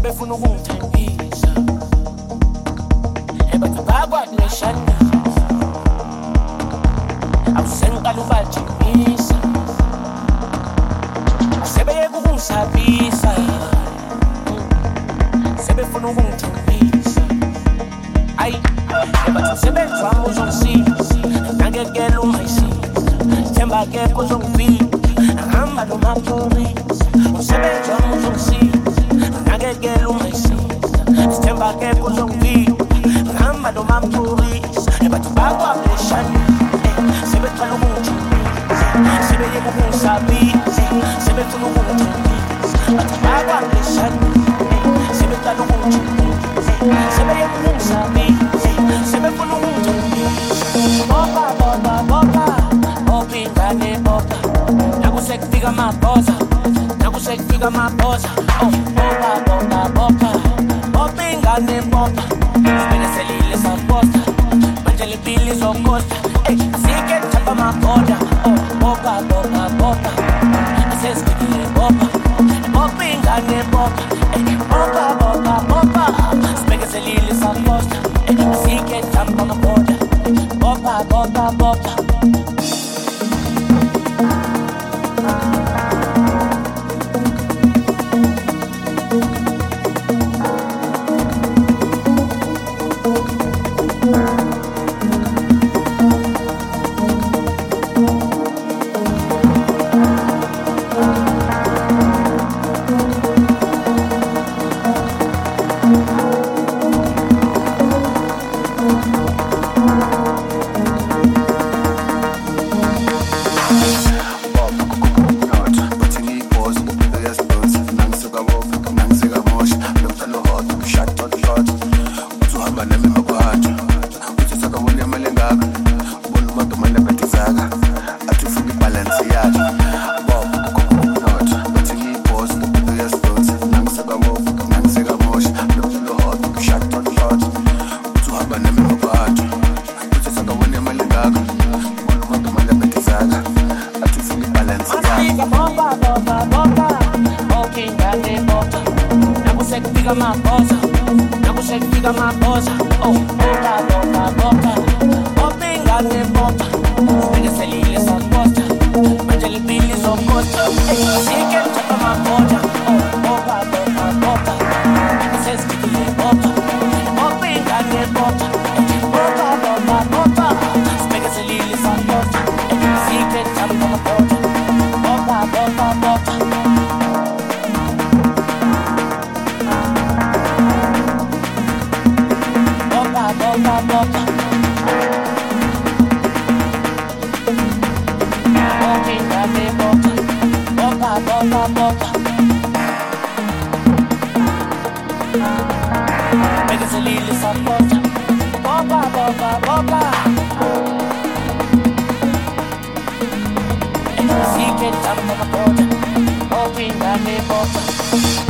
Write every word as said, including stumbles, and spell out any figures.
sebefuna ukungithembisa ebathi bakwakuleshana awusengiqala ubatshengisa sebeyeka ukungisabisa sebefuna ukungithembisa ayi ebathi umsebenzi wami uzongisiza nakekela ungayisiza themba akekho uzongivika ahamba nomapholisa umsebenzi wami uzongisiza nakekela ungayisiza themba akekho uzongivika ahamba nomapholisa ebathi bakwakuleshana sebeqala ukungithembisa sebeyeka ukungisabisa sebefuna ukungithembisa bathi bakwakuleshana sebeqala ukungithembisa sebeyeka ukungisabisa sebefuna ukungithembisa boba boba boba boba ingane boba nakusekufika amabhoza nakusekufika amabhoza oh boba boba boba boba ingane boba sibeleselile saposta manje lempilo izokosta ey asike thamba amabhoda oh boba boba boba asesikile boba boba ingane boba ey boba boba boba sibeleselile saposta ey asike thamba amabhoda boba boba boba Secret, I'm gonna go to Open the neighborhood.